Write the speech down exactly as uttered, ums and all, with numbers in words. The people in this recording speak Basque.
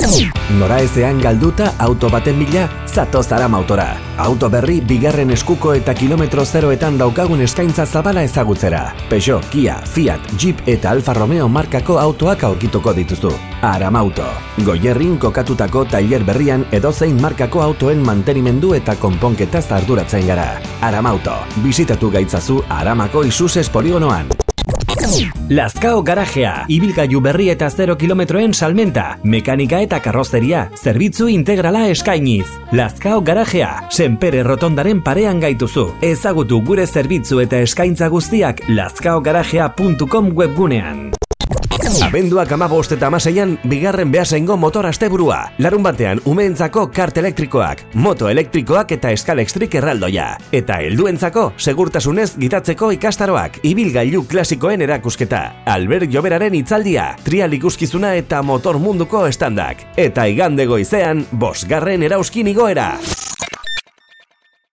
Nora ezean galduta auto baten bila, zatoz Aramautora. Auto berri bigarren eskuko eta kilometro zeroetan daukagun eskaintza zabala ezagutzera. Peugeot, Kia, Fiat, Jeep eta Alfa Romeo markako autoak aurkituko dituzu. Aramauto. Goierrin kokatutako tailer berrian edozein markako autoen mantenimendu eta konponketaz arduratzen gara. Aramauto. Bisitatu gaitzazu Aramako Isuses poligonoan. Lazkao garajea, ibilgailu berri eta zero kilometroen salmenta, mekanika eta karrozeria, zerbitzu integrala eskainiz. Lazkao garajea, Senpere Rotondaren parean gaituzu. Ezagutu gure zerbitzu eta eskaintza guztiak lazkao garajea puntu com webgunean. Abenduak hamabost eta hamaseian bigarren Beasaingo motor asteburua. Larun batean umeentzako kart elektrikoak, moto elektrikoak eta eskalextrik erraldoia. Eta helduentzako segurtasunez gidatzeko ikastaroak, ibilgailu klasikoen erakusketa, Albert Joberaren hitzaldia, trial ikuskizuna eta motor munduko estandak. Eta igande goizean, bosgarren erauskin igoera.